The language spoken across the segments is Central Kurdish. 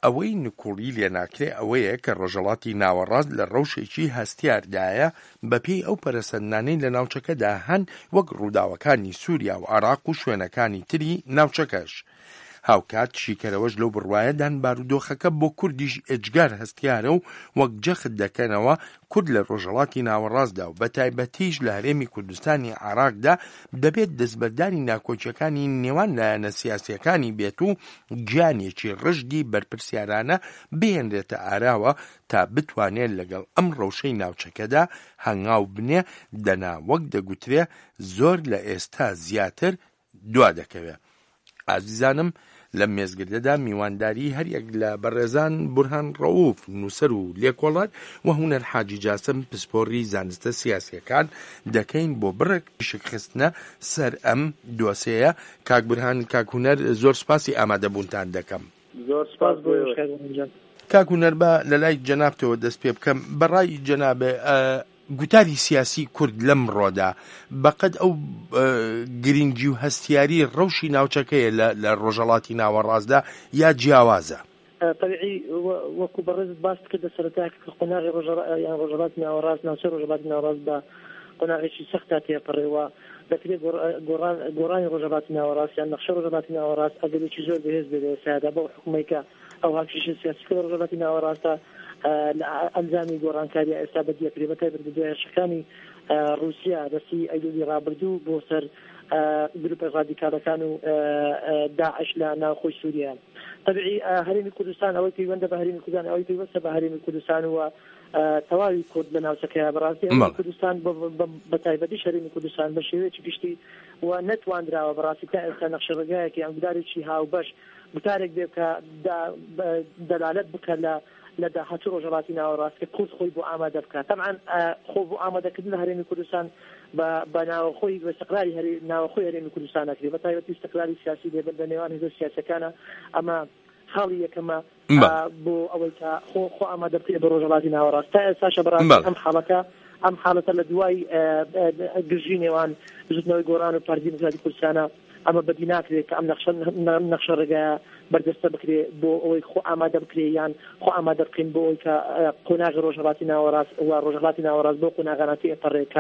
ئەوەی نکوڵی لێ ناکرێ ئەوەیە کە ڕۆژهەڵاتی ناوەڕاست لە ڕەوشێکی هەستیاردایە بەپێی ئەو پەرەسەندانەی لە ناوچەکەدا هەن وەک ڕووداوەکانی سووریا و عێراق و شوێنەکانی تری ناوچەکەش. هاوکات شیکەرەوەش لەو بڕوایەدان بارودۆخەکە بۆ کوردیش ئێجگار هەستیارە و وەک جەخت دەکەنەوە کورد لە ڕۆژهەڵاتی ناوەڕاستدا و بە تایبەتیش لە هەرێمی کوردستانی عێراقدا دەبێت دەستبەرداری ناکۆچیەکانی نێوان لایەنە سیاسیەکانی بێت و گیانێکی ڕژدی بەرپرسیارانە بهێنرێتە ئاراوە تا بتوانێت لەگەڵ ئەم ڕەوشەی ناوچەکەدا هەنگاو بنێ دەنا وەک دەگوترێ زۆر لە ئێستا زیاتر دوا دەکەوێت. ئازیزانم لە مێزگردەدا میوانداری هەریەک لە بەڕێزان بورهان ڕەووف نووسەر و لێکۆڵات و هونەر حاجی جاسم پسپۆڕی زانستە سیاسیەکان دەکەین بۆ بڕێک شکستنە سەر ئەم دۆسەیە. کاک بورهان، کاک هونەر، زۆر سپاسی ئامادەبوونتان دەکەم. زۆر سپاس بۆ کاک هونەر، بە لە لای جەنابتەوە دەست پێ بکەم. بەڕای جەنابێ گوتاری سیاسی کورد لەم ڕۆدا بەقەد ئەو گرنگی و هەستیاری ڕەوشی ناوچەکەیە لە ڕۆژهەڵاتی ناوەڕاستدا یا جیاوازە؟ طبیعی وەکو بەڕێزت باس کردە سەرەتا کە قۆناغی ڕۆژهەڵاتی ناوەڕاست ناوچەی ڕۆژهەڵاتی ناوەڕاست بە قۆناغێکی سەختا تێپەڕێەوە دەکرێت گۆڕانی ڕۆژهەڵاتی ناوەڕاست یان نەخشە ڕۆژهەڵاتی ناوەڕاست ئەگەرێکی زۆر بەهێز بێت سەیادا بەو حکومەیەکە ئەو هاکیشە سیاسیکە ڕۆژهەڵاتی ناوەڕاستە ئەنجامی گۆڕانکاری ئێستا بەدیەکرێ بەتای بردوێشەکانی رووسیا دەستی ئەیلولی ڕابردوو بۆ سەر گروپە ڕادیکالەکان و داعش لە ناوخۆی سووریا. طبیعی هەرێمی کوردستان ئەوەی پەیوەندە بە هەرێمی کوردستان ئەوەی پەیوەستە بە هەرێمی کوردستان و تەواوی کورد لە ناوچەکەیە بەڕاستی هەرێمی کوردستان بە تایبەتی هەرێمی کوردستان بە شێوەیەکی گشتی و نەتوانراوە بەڕاستی تا ئێستا نەخشەڕێگایەکی ئەنگدارێکی هاوبەش گوتارێک بێ کە دەلالەت بکە لە داهاتوو ڕۆژهەڵاتی ناوەڕاست کە کورد خۆی بۆ ئامادە بکات. تەمعەن خۆ بۆ ئامادەکردن لە هەرێمی کوردستان بە ناوەخۆی بە استقلالی ناوەخۆی هەرێمی کوردستان نەکرێت بە تایبەتی استقلالی سیاسی لێبەر لە نێوان هێزە سیاسیەکانە. ئەمە خاڵی یەکەمە بۆ ئەوەی کە خۆ ئامادە بکرێت بە ڕۆژهەڵاتی ناوەڕاست. تا ئێستاشە بەڕاستی ئەم حاڵەتە لە دوای گرژی نێوان زودنەوەی گۆڕان و پارتی دموکراتی کوردستانە ئەمە بەدی ناکرێت کە ئەم نەخشە ڕێگایە بەردەستە بکرێت بۆ ئەوەی خۆ ئامادە بکرێت یان خۆ ئامادە بکەین بۆ ئەوەی کە قۆناغی ڕۆژهەڵاتی ناوەڕاست و ڕۆژهەڵاتی ناوەڕاست بۆ قۆناغاناتی ئەپەڕێکە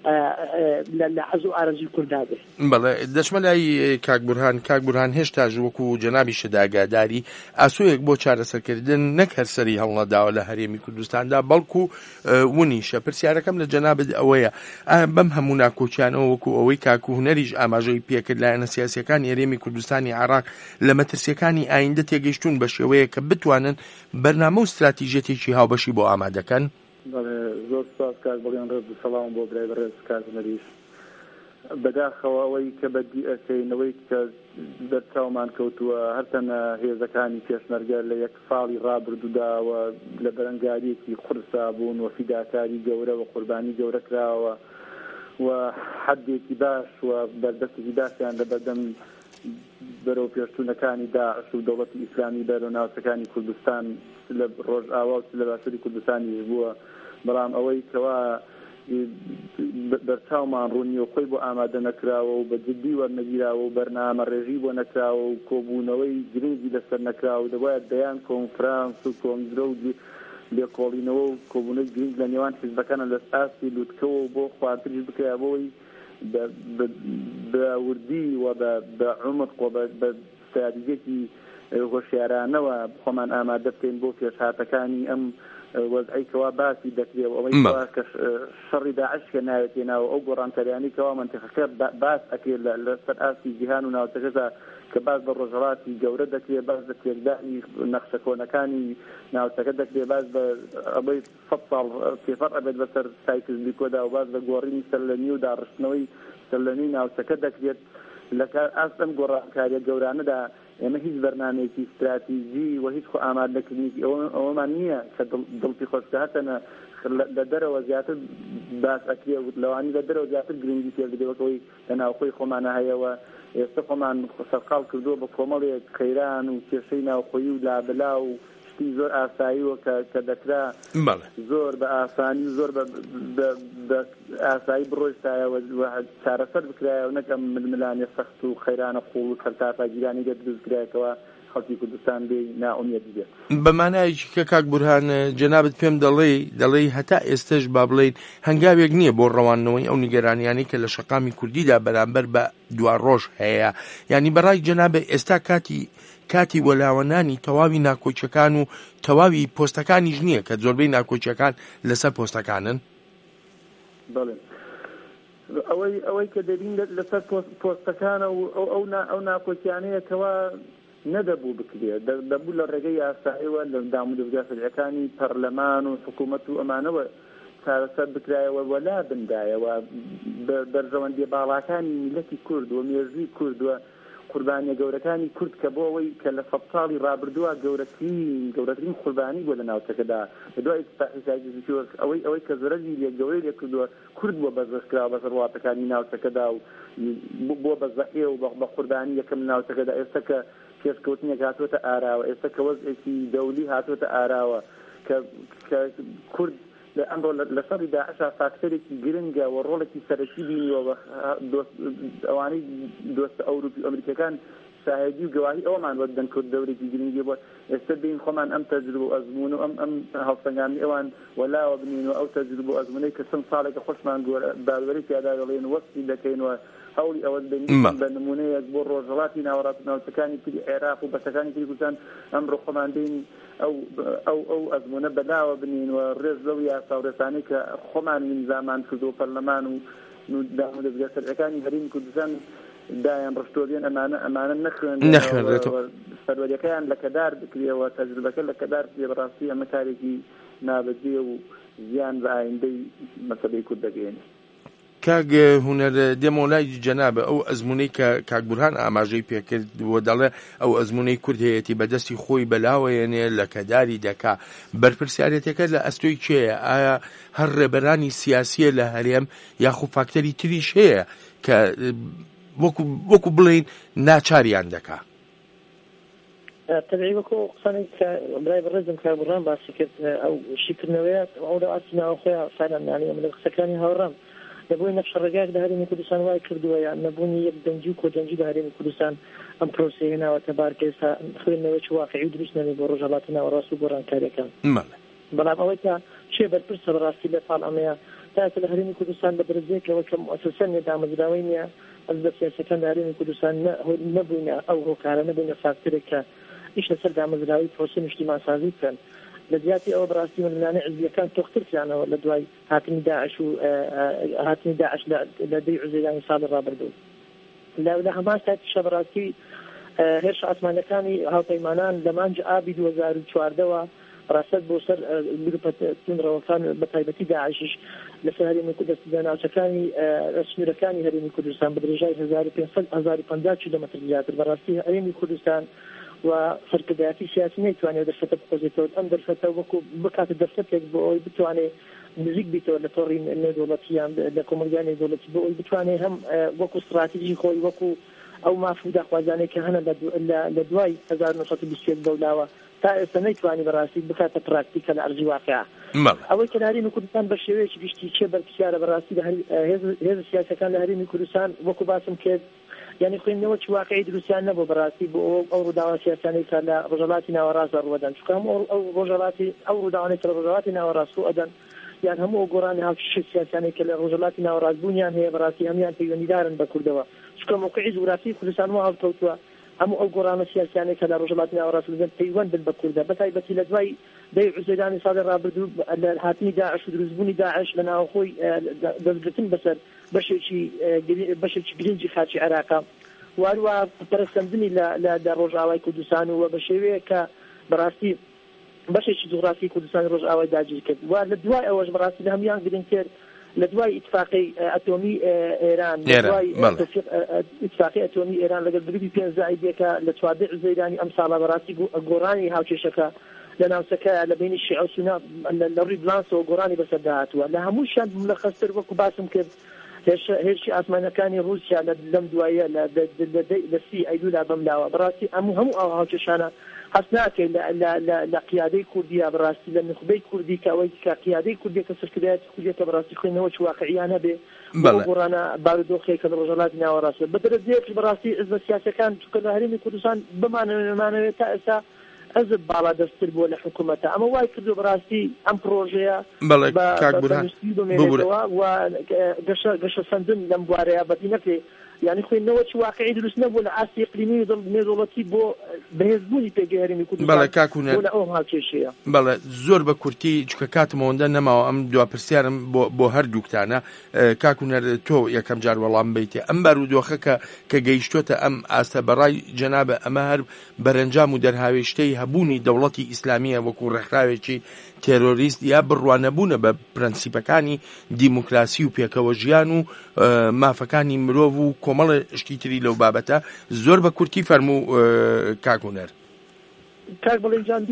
لە حەز و ئارەزوی کوردا بێت. بەڵێ دەچمە لای کاک بورهان هێشتا وەکو جەنابی شداگاداری ئاسوویەک بۆ چارەسەرکردن نەک هەرسەری هەڵنەداوە لە هەرێمی کوردستاندا بەڵکو ونیشە. پرسیارەکەم لە جەنابت ئەوەیە بەم هەموو ناکۆچیانەوە وەکو ئەوەی کاک و هونەریش ئاماژەی پێکرد لایەنە سیاسیەکانی هەرێمی کوردستانی عێراق لە مەترسیەکانی ئایندە تێگەیشتون بە شێوەیە کە بتوانن بەرنامە و استراتیژیەتێکی هاوبەشی بۆ ئامادەکەن. زۆر سپاس کاک بەڵێن ڕێز سەڵام بۆ برای بەڕێز کاتنەریش. بەداخەوە ئەوەی کە بەدی ئەکەینەوەی کە دەرچاومان کەوتووە هەرتەنە هێزەکانی پێشمەرگە لە یەک ساڵی ڕابردووداوە لە بەرەنگاریەکی قورسا بوون و فیداکاری گەورە و قوربانی گەورە کراوە و حەدێکی باش و بەردەستێکی باشیان لە بەردەم بەرەو پێشچوونەکانی داعش و دەوڵەتی ئیسلامی بەرەو ناوچەکانی کوردستان لە ڕۆژئاوا و لە باشووری کوردستانیش بووە. بەڵام ئەوەی کەوا بەرچاومان ڕوونی و خۆی بۆ ئامادە نەکراوە و بە جددی وەرنەگیراوە و بەرنامە ڕێژی بۆ نەکراوە و کۆبوونەوەی گرنگی لەسەر نەکراوە دەبایە دەیان کۆنفرانس و کۆنگرە و لێکۆڵینەوە و کۆبوونەوەی گرنگ لە نێوان حیزبەکانە لە ئاستی لووتکەوە بۆ خواردنیش بکرا بۆی بە وردی و بە عمق و بە استراتیژیەکی هۆشیارانەوە خۆمان ئامادە بکەین بۆ پێشهاتەکانی ئەم وەزعی کەوا باسی دەکرێت و ئەوەی کە شەڕی داعش کە ناوێت تێناوە ئەو گۆڕانکاریانی کەوا منتیقەکە باس ئەکرێت لەسەر ئاستی جیهان و ناوچەکەدا کە باس بە ڕۆژهەڵاتی گەورە دەکرێت باس بە تێکدانی نەخشە کۆنەکانی ناوچەکە دەکرێت باس بە ئەوەی 100 ساڵ پێفەر ئەبێت بەسەر سایکل کۆدا و باس بە گۆڕینی سەرلەنی و داڕشتنەوەی سەرلەنی ناوچەکە دەکرێت لە ئاستەم گۆڕانکاریە گەورانەدا ئێمە هیچ بەرنامەیەکی استراتیژی و هیچ خۆ ئامادەکردنی ئەوەمان نییە کە دڵی خۆشکاتەنە لە دەرەوە زیاتر باس ئەکرێت لەوانی لە دەرەوە زیاتر گرنگی پێدەبێتەوەی لە ناوخۆی خۆمانە هەیەوە. ئێستا خۆمان سەرقاڵ کردووە بە کۆمەڵێک خەیران و کێشەی ناوخۆیی و لابلا و زۆر ئاساییوە کە دەکرا زۆر بە ئاسانی زۆر بە ئاسایی بڕۆیستایەوە چارەسەر بکرایە و نەکەم ململانێ سەخت و خەیرانە قوڵ و کەرتاپاگیرانی دەدروستکرایەوە خەڵکی کوردستان بێ ناومێد بێت. بەمانایەکی کە کاک بورهان جەنابەت پێم دەڵێ هەتا ئێستش با بڵێن هەنگاوێک نییە بۆ ڕەوانەوەی ئەو نیگەرانیانی کە لە شەقامی کوردیدا بەرامبەر بە دوا ڕۆژ هەیە، یعنی بەڕای جەنابێت ئێستا کاتی وەلاوەنانی تەواوی ناکۆچەکان و تەواوی پۆستەکانیش نییە کە زۆربەی ناکۆچەکان لەسەر پۆستەکانن. بەڵێ ئەوەی کە دەبین لەسەر پۆستەکانە و ئەو ناکۆچیانەیەکەوە نەدەبوو بکرێت، دەبوو لە ڕێگەی یاساییەوە لە دامودەبجا سەرەکانی پەرلەمان و حکوومەت و ئەمانەوە چارەسەر بکرایەوە وەلا بندایەوە بەرژەوەندی باڵاکانی میلەتی کورد و مێژووی کورد و قوربانیە گەورەکانی کورد کە بۆ ئەوەی کە لە سەد ساڵی ڕابردووە گەورەترین قوربانی بووە لە ناوچەکەدا بەدوای ئەوەی کە زەرەری لێگەوەی لێ کردووە کورد بووە بەزەشکرا بە ڕاتەکانی ناوچەکەدا و بۆ بەزەحێ و بە قوربانی یەکەم ناوچەکەدا ئێستا کە پێشکەوتنێک هاتوۆتە ئاراوە، ئێستا کە وەزعێکی دەولی هاتوۆتە ئاراوە کە کورد ئەمڕۆ لە شەڕی داعشا فاکتەرێکی گرنگە و ڕۆڵێکی سەرەکی بینیەوە ئەوانەی دۆستە ئەوروپی ئەمریکەکان شاهدی و گواهی ئەومان وەدەن کورد دەورێکی گرنگی بۆ ئێستا بین خۆمان ئەم تەجروبە و ئەزمون و ئەم هەڵسەنگامی ئەوان وەلاوە بنین و ئەو تەجروبە و ئەزمونەی کە چەند ساڵێکە خۆشمان داوەری پیادا دەڵێن وەستی دەکەینەوە هەوڵی ئەوە دەین بە نمونەیەک بۆ ڕۆژهەڵاتی ناوەڕاست ناوچەکانی تری عێراق و بەشەکانی تری کوردستان ئەمڕۆ خۆمان دێین ئەو ئەزمونە بەداوە بنین و ڕێز لەو یاساوڕێسانەی کە خۆمان نیزامان کردو پەرلەمان و دامودەبجا سەرەکانی هەرێمی کوردستان دایان ڕشتۆبیان ئەمانە نەخوێنرێتەوە سەروەریەکەیان لە کەدار بکرێەوە تەجروبەکە لە کەدار بکرێ بەڕاستی ئەمە کارێکی نابەجێ و زیان بە ئایندەی مەسەلەی کورد دەگەێنێت. کاک هونەر دێمەلای جەنابە ئەو ئەزمونەی کە کاک بورهان ئاماژەی پێکرد بۆ دەڵێ ئەو ئەزمونەی کورد هەیەی بەدەستی خۆی بەلاوەیەنێ لە کەداری دەکا بەرپرسیارەتەکە لە ئەستۆی کێیە؟ ئایا هەر ڕێبەرانی سیاسیە لە هەرێم یاخو فاکتەری تریش هەیە کە وەکو بڵێن ناچاریان دەکا؟ تەبیعی وەکو قسانێک کە برای بەڕێزم کاک بورهان باسی کرد ئەو شیکردنەوەیە ئەو ئاسی ناوە خۆیان سالانیانە من لە قسەکانی هاوڕام نەبووی نەخشە ڕێگاک لە هەرێمی کوردستان وای کردووە یان نەبوونی یەک دەنگی و کۆدەنگی لە هەرێمی کوردستان ئەم پرۆسەیە ناوەتە بارکە ئێستا خوێندنەوەی واقعی و دروست نەبێت بۆ ڕۆژهەڵاتی ناوەڕاست و گۆڕانکاریەکان. بەڵام ئەوەی کە چێ بەرپرسە بەڕاستی لە پاڵەمەیە تا لە هەرێمی کوردستان بە دەرەجەیەکەوە کە مؤسسە دامەزراوەی نییە ئەس بە سیاسەکان لە هەرێمی کوردستان نەبووینە ئەو ڕۆکارە نەبووینە فاکتەرێک کە ئیش لەسەر دامەزراوی پرۆسە نیشتیمانسازی بکەن. لە زیاتی ئەوە بەڕاستی منلانە عزبیەکان تۆخترکرانەوە لە دوای هاتنی داعش و هاتنی داعش لە دەی عوزەیرانی ساڵی ڕابردوو لە هەمان ساتیشە بەڕاستی هێرش ئاسمانەکانی هاوپەیمانان لە مانج ئابی 2014ەوە ڕاست بۆ سەر گروپە تونڕەوەکان بە تایبەتی داعشش لەسەر هەرێمی کوردستان ناوچەکانی سنوورەکانی هەرێمی کوردستان بە درێژای 1500 کیلۆمەتر زیاتر بەڕاستی هەرێمی کوردستان و سەرکردایەتی سیاسی نەیتوانێت دەرفەتە بخۆزێتەوە ئەم دەرفەتە وەکو بکاتە دەرفەتێک بۆ ئەوی بتوانێت نزیک بیتەوە لە تۆڕی نێودەوڵەتیان لە کۆمەلگای نێودەوڵەتی بۆ ئەوی بتوانێت هەم وەکو استراتیژی خۆی وەکو ئەو مافوودا خوازانەی کە هەنە لە دوای 1920 بەولاوە تا ئێستا نەیتوانی بەڕاستی بکاتە پراکتیکە لە ئەرزی واقعە. ئەوەی کە لە هەرێمی کوردستان بە شێوەیەکی گشتی چێ بەرپرسیارە بەڕاستی هێز سیاسەکان لە هەرێمی کوردستان وەکو باسم کرد یعنی خوێندنەوەی واقعی دروستیان نەبوو بەڕاستی بۆ ئەو ڕووداوە سیاسانەی کە لە ڕۆژهەڵاتی ناوەڕاست ڕوودەدەن چونکە ئەو ڕووداوانەی کە لە ڕۆژهەڵاتی ناوەڕاست ڕوودەدەن یان هەموو گۆڕانی هاوکێشە سیاسانەی کە لە ڕۆژهەڵاتی ناوەڕاست بوونیان هەیە بەڕاستی هەمیان پەیوەندیدارن بە کوردەوە چونکە موقعی جوگرافی کوردستان وا هەڵکەوتووە هەموو ئەو گۆڕانە سیاسانەی کە لە ڕۆژهەڵاتی ناوەڕاست بوون پەیوەند بن بە کوردە بەتایبەتی لە دوای دەی عوزەیرانی ساڵی ڕابردوو لە هاتنی داعش و دروستبوونی داعش لە ناوخۆی دەستگرتن بەسەر بەشێکی گرنگی خاچی عێراقا واروە پەرسەندنی لە ڕۆژئاوای کوردستان و بە شێوەیە کە بەڕاستی بەشێکی جوغرافی کوردستان ڕۆژئاوای داگیر کرد و لە دوای ئەوەش بەڕاستی لە هەمان گرنگتر لە دوای ئیتفاقی ئەتۆمی ئێران لە دوای ئیتفاقی ئەتۆمی ئێران لەگەڵ گروپی پێنجایدێکە لە 14 عوزەیرانی ئەم ساڵە بەڕاستی گۆڕانی هاوکێشەکە لە ناوچەکە لە بینی شیعە و سونا لە ڕووی بلانسەوە گۆڕانی بەسەردا هاتووە لە هەمووشیان ملەخەستر وەکو باسم کرد هێرشی ئاسمانەکانی رووسیا لەم دوایە لە 30 ئەیلولا بەملاوە بەڕاستی هەموو ئەو هاوکێشانە هەست ناکەین لە قیادەی کوردیە بەڕاستی لە نخبەی کوردی کە ئەوەی کە قیادەی کوردی کە سەرکردایەتی کوردی کە بەڕاستی خوێندنەوەی واقعیانە بێ گۆڕانە بارودۆخێکە لە ڕۆژهەڵاتی ناوەڕاستە بە دەرەجەیەکی بەڕاستی حزبە سیاسەکان چونکە لە هەرێمی کوردستان بمانەوێت تا ئێستا حزب باڵا دەستتر بووە لە حکوومەتە ئەمە وای کردو بەڕاستی ئەم پرۆژەیە گەشە سەندن لەم بوارەیە بەدی نەکرێ یعنی خوێندنەوەی واقعی دروست نەبوو لە ئاستی اقلیمی نێودەوڵەتی بۆ بەهێزبوونی پێگەی هەرێمی کوردستان لە ئەو هاوکێشەیە. بەڵێ زۆر بە کورتی چکە کاتمەوەندە نەماوە ئەم دوا پرسیارم بۆ هەردووکتانە کاکوونەر تۆ یەکەم جار وەڵام بیتێ ئەم بارودۆخە کە گەیشتۆتە ئەم ئاستە بەڕای جەنابە ئەمە هەر بەرەنجام و دەرهاوێشتەی هەبوونی دەوڵەتی ئیسلامیە وەکو ڕێکخراوێکی تێرۆریست یا بڕوانەبوونە بە پرەنسیپەکانی دیموکراسی و پێکەوە ژیان و مافەکانی مرۆڤ و کۆمەڵە شتی تری لەو بابەتە زۆر بە کورتی فەرموو کاکوونەر. کاک بەڵێنجان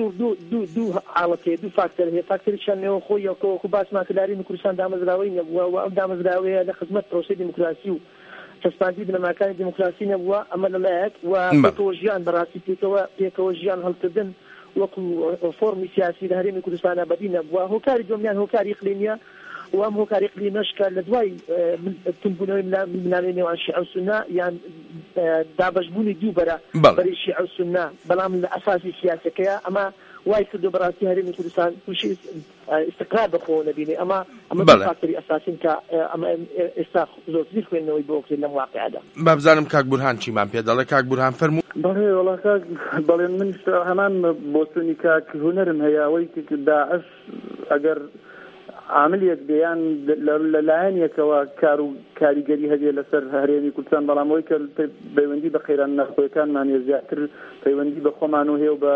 دوو حاڵەتەیە دوو فاکتەر هەیە فاکتەریشان نێوە خۆی وەکو باسماکەداری کوردستان دامەزراوەی نەبووە و ئەم دامەزراوەیە لە خزمەت پرۆسەی دیموکراسی و تەسپاندی بنەماکانی دیموکراسی نەبووە ئەمە لەلایەک و پێکەوە ژیان بەڕاستی پێکەوە ژیان هەڵکردن وەکو فۆرمی سیاسی لە هەرێمی کوردستانە بەدی نەبووە هۆکاری دۆمیان هۆکاری اقلیمیە و ئەم هۆکاری اقلیمەشکە لە دوای تونبوونەوەی ملالەی نێوان شیعە و سوننا یان دابەشبوونی دوو بەرەی شیعە و سوننا بەڵام لە ئەساسی سیاسەکەیە ئەمە وای کردو بەڕاستی هەرێمی کوردستان تووشی استقرار بەخۆوە نەبینێ ئەمە فاکتەری ئەساسین کە ئەمە ئێستا زۆرتری خوێندنەوەی بۆ بکرێت لەم واقعەدا. با بزانم کاک بورهان چیمان پێ دەڵێ کاک بورهان فەرموو. بەڵێ وەڵا کاک بەڵێ من هەمان بۆ سونی کاک هونەرم هەیە ئەوەی داعش ئەگەر عاملێک دەیان لەلایەنێکەوە کار و کاریگەری هەبێ لەسەر هەرێمی کوردستان بەڵامەوەی کە پەیوەندی بە خێران نەخۆیەکانمانێ زیاتر پەیوەندی بە خۆمانەوە هەیە و بە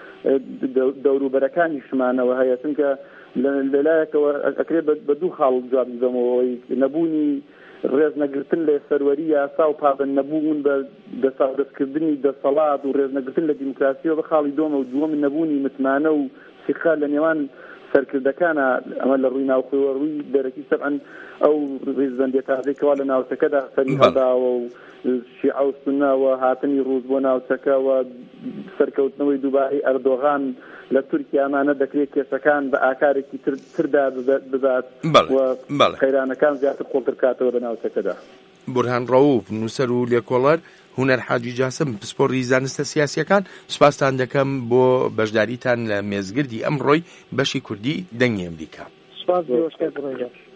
دەوروبەرەکانی شمانەوە هەیە چونکە لەلایەکەوە ئەکرێت بە دوو خاڵ جواب بدەمەوەی نەبوونی ڕێزنەگرتن لە سەروەری یاسا و پابند نەبوون بە دەستکردنی دەسەڵات و ڕێزنەگرتن لە دیموکراسیەوە بە خاڵی دۆمە و دووەم نەبوونی متمانە و سیخا لە نێوان سەرکردەکانە ئەمە لە ڕووی ناوخۆیەوە ڕووی دەرەکی سەبعەن ئەو ڕێزبەندێتازێکەوە لە ناوچەکەدا سەری هەڵداوە و شیعە و سونناوە هاتنی ڕووز بۆ ناوچەکەوە سەرکەوتنەوەی دووبارەی ئەردۆغان لە تورکیا ئەمانە دەکرێت کێسەکان بە ئاکارێکی تردا بزات و خەیرانەکان زیاتر خۆڵتر کاتەوە لە ناوچەکەدا. بورهان ڕەووف نووسەر و لێکۆڵەر هونەر حاجی جاسم پسپۆڕی زانستە سیاسیەکان سوپاسان دەکەم بۆ بەشداریتان لە مێزگردی ئەمڕۆی بەشی کوردی دەنگی ئەمریکا.